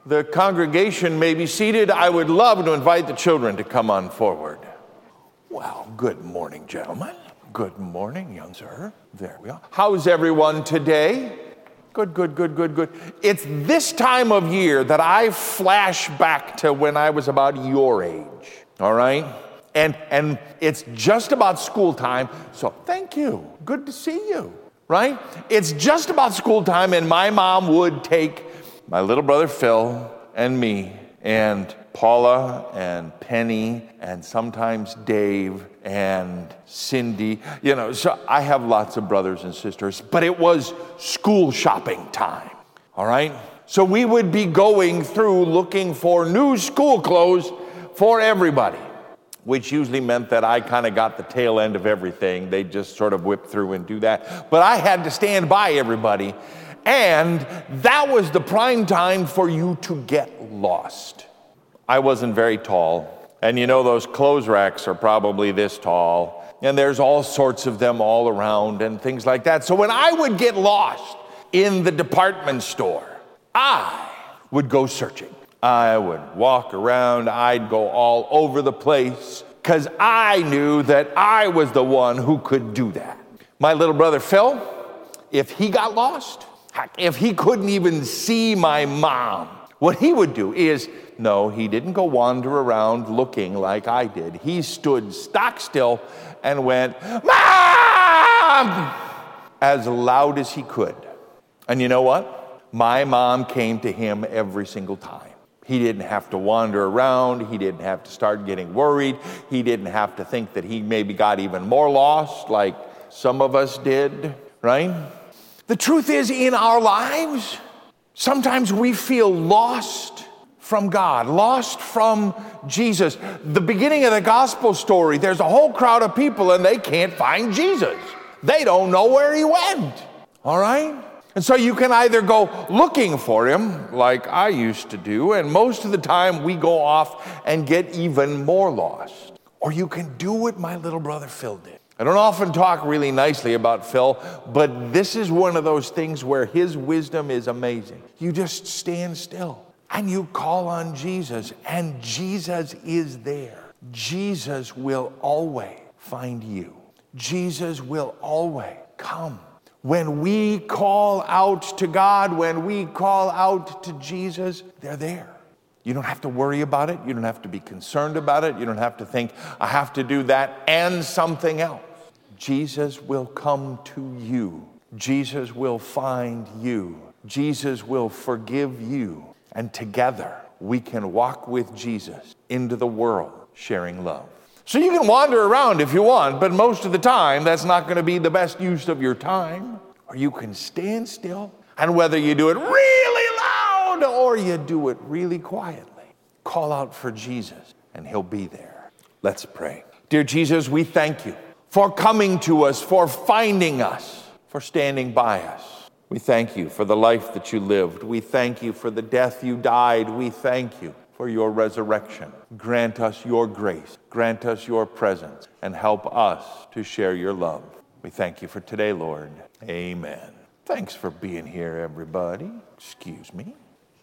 The congregation may be seated. I would love to invite the children to come on forward. Well, good morning, gentlemen. Good morning, young sir. There we are. How's everyone today? Good. It's this time of year that I flash back to when I was about your age, all right? And it's just about school time, so thank you. Good to see you, right? It's just about school time, and my mom would take my little brother Phil and me and Paula and Penny and sometimes Dave and Cindy. So I have lots of brothers and sisters, but it was school shopping time, all right? So we would be going through looking for new school clothes for everybody, which usually meant that I kind of got the tail end of everything. They just sort of whip through and do that. But I had to stand by everybody. And that was the prime time for you to get lost. I wasn't very tall. And those clothes racks are probably this tall. And there's all sorts of them all around and things like that. So when I would get lost in the department store, I would go searching. I would walk around. I'd go all over the place because I knew that I was the one who could do that. My little brother Phil, if he got lost, if he couldn't even see my mom, what he would do is, no, he didn't go wander around looking like I did. He stood stock still and went, "Mom!" as loud as he could. And you know what? My mom came to him every single time. He didn't have to wander around. He didn't have to start getting worried. He didn't have to think that he maybe got even more lost like some of us did, right? The truth is, in our lives, sometimes we feel lost from God, lost from Jesus. The beginning of the gospel story, there's a whole crowd of people and they can't find Jesus. They don't know where he went, all right? And so you can either go looking for him, like I used to do, and most of the time we go off and get even more lost. Or you can do what my little brother Phil did. I don't often talk really nicely about Phil, but this is one of those things where his wisdom is amazing. You just stand still and you call on Jesus, and Jesus is there. Jesus will always find you. Jesus will always come. When we call out to God, when we call out to Jesus, they're there. You don't have to worry about it. You don't have to be concerned about it. You don't have to think, I have to do that and something else. Jesus will come to you. Jesus will find you. Jesus will forgive you. And together, we can walk with Jesus into the world, sharing love. So you can wander around if you want, but most of the time, that's not going to be the best use of your time. Or you can stand still, and whether you do it really loud or you do it really quietly, call out for Jesus, and he'll be there. Let's pray. Dear Jesus, we thank you for coming to us, for finding us, for standing by us. We thank you for the life that you lived. We thank you for the death you died. We thank you for your resurrection. Grant us your grace. Grant us your presence, and help us to share your love. We thank you for today, Lord. Amen. Thanks for being here, everybody. Excuse me.